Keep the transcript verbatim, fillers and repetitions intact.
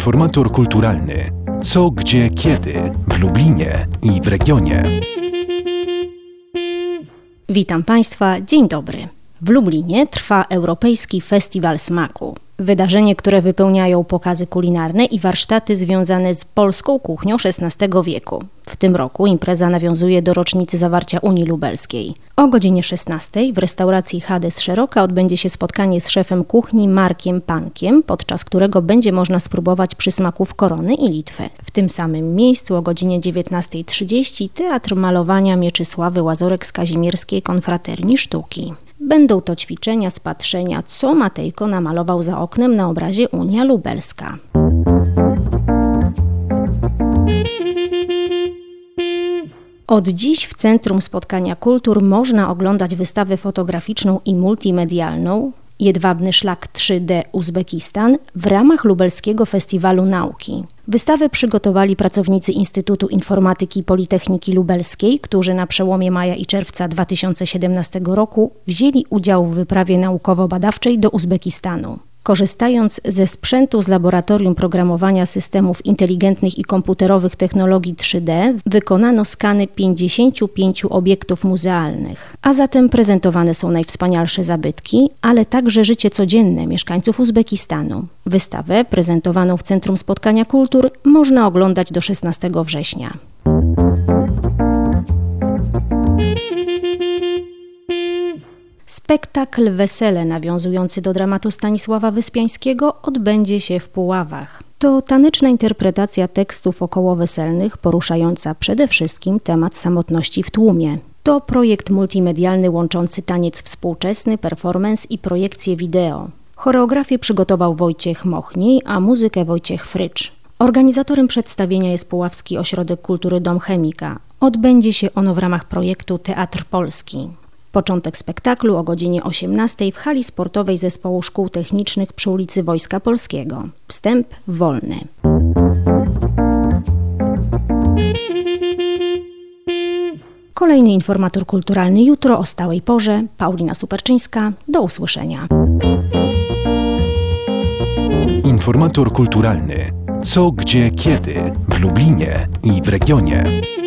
Informator kulturalny. Co, gdzie, kiedy w Lublinie i w regionie. Witam Państwa, dzień dobry. W Lublinie trwa Europejski Festiwal Smaku. Wydarzenie, które wypełniają pokazy kulinarne i warsztaty związane z polską kuchnią szesnastego wieku. W tym roku impreza nawiązuje do rocznicy zawarcia Unii Lubelskiej. O godzinie szesnastej w restauracji Hades Szeroka odbędzie się spotkanie z szefem kuchni Markiem Pankiem, podczas którego będzie można spróbować przysmaków Korony i Litwy. W tym samym miejscu o godzinie dziewiętnastej trzydzieści Teatr Malowania Mieczysławy Łazorek z Kazimierskiej Konfraterni Sztuki. Będą to ćwiczenia z patrzenia, co Matejko namalował za oknem na obrazie Unia Lubelska. Od dziś w Centrum Spotkania Kultur można oglądać wystawę fotograficzną i multimedialną Jedwabny Szlak trzy D Uzbekistan w ramach Lubelskiego Festiwalu Nauki. Wystawę przygotowali pracownicy Instytutu Informatyki Politechniki Lubelskiej, którzy na przełomie maja i czerwca dwa tysiące siedemnastego roku wzięli udział w wyprawie naukowo-badawczej do Uzbekistanu. Korzystając ze sprzętu z Laboratorium Programowania Systemów Inteligentnych i Komputerowych Technologii trzy D, wykonano skany pięćdziesięciu pięciu obiektów muzealnych. A zatem prezentowane są najwspanialsze zabytki, ale także życie codzienne mieszkańców Uzbekistanu. Wystawę, prezentowaną w Centrum Spotkania Kultur, można oglądać do szesnastego września. Spektakl Wesele, nawiązujący do dramatu Stanisława Wyspiańskiego, odbędzie się w Puławach. To taneczna interpretacja tekstów okołoweselnych, poruszająca przede wszystkim temat samotności w tłumie. To projekt multimedialny łączący taniec współczesny, performance i projekcję wideo. Choreografię przygotował Wojciech Mochniej, a muzykę Wojciech Frycz. Organizatorem przedstawienia jest Puławski Ośrodek Kultury Dom Chemika. Odbędzie się ono w ramach projektu Teatr Polski. Początek spektaklu o godzinie osiemnastej w hali sportowej Zespołu Szkół Technicznych przy ulicy Wojska Polskiego. Wstęp wolny. Kolejny informator kulturalny jutro o stałej porze. Paulina Superczyńska. Do usłyszenia. Informator kulturalny. Co, gdzie, kiedy w Lublinie i w regionie.